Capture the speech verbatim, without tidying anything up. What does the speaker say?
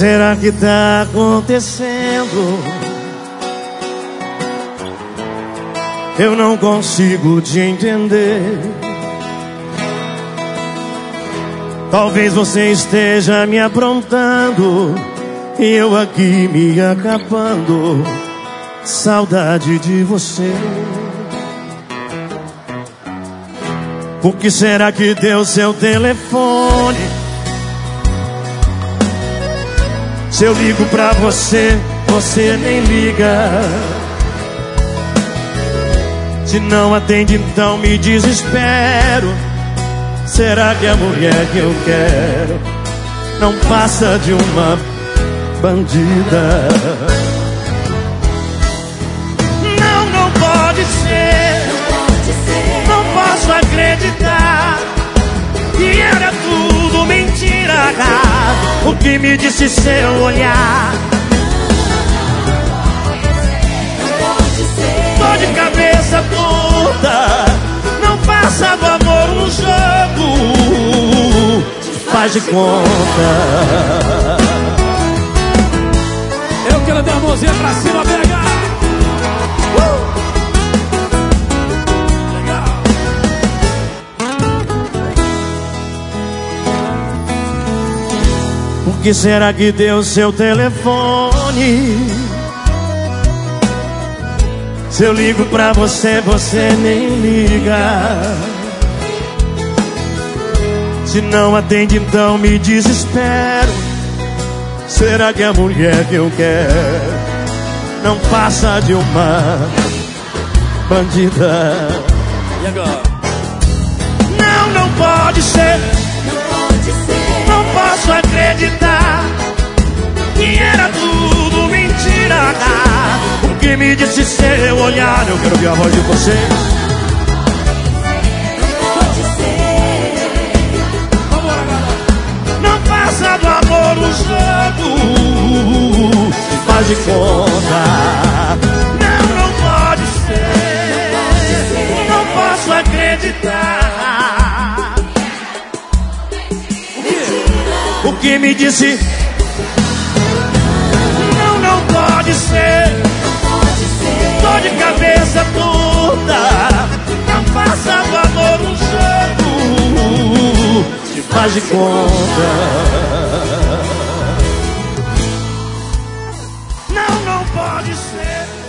será que tá acontecendo? Eu não consigo te entender. Talvez você esteja me aprontando e eu aqui me acabando. Saudade de você. Por que será que deu seu telefone? Se eu ligo pra você, você nem liga. Se não atende, então me desespero. Será que a mulher que eu quero não passa de uma bandida? Não, não pode ser. Não posso acreditar que era tudo mentira. O que me disse seu olhar. Tô de cabeça toda. Não passa do amor no jogo. Faz de conta. Eu quero dar a mãozinha pra cima, B H. Uh! Por que será que deu seu telefone? Se eu ligo pra você, você nem liga. Se não atende, então me desespero. Será que a mulher que eu quero não passa de uma bandida? E agora? Não, não pode ser. Não posso acreditar que era tudo mentira. O que me disse seu olhar. Eu quero ouvir a voz de você. Não passa do amor o jogo. Faz de conta. Não, não pode ser. Não posso acreditar. O que me disse? Não, não pode ser. Tô de cabeça toda. Não passa do amor um jogo. Se faz de conta. Não, não pode ser.